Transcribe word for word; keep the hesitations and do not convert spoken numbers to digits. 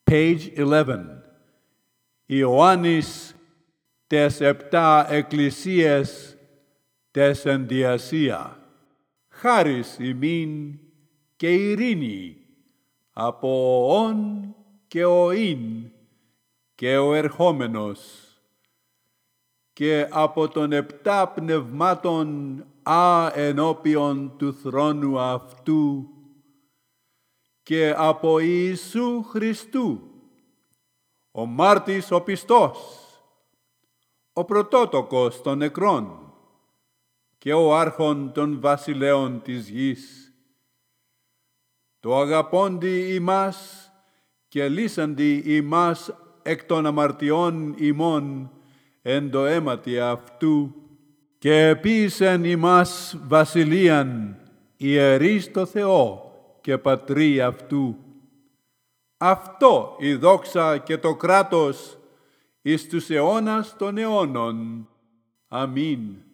Page eleven. Ιωάννης τες επτά εκκλησίες τες εν τη Ασία. Χάρις ημίν και ειρήνη από ον και ο ειν και ο ερχόμενος και από των επτά πνευμάτων α ενώπιον του θρόνου αυτού και από Ιησού Χριστού, ο μάρτης ο πιστός, ο πρωτότοκος των νεκρών και ο άρχον των βασιλέων της γης, το αγαπώντι ημάς και λύσαντι ημάς εκ των αμαρτιών ημών εν το αίματι αυτού και επίησεν ημάς βασιλείαν ιερείς το Θεό και πατρί αυτού. Αυτό η δόξα και το κράτος εις τους αιώνας των αιώνων. Αμήν.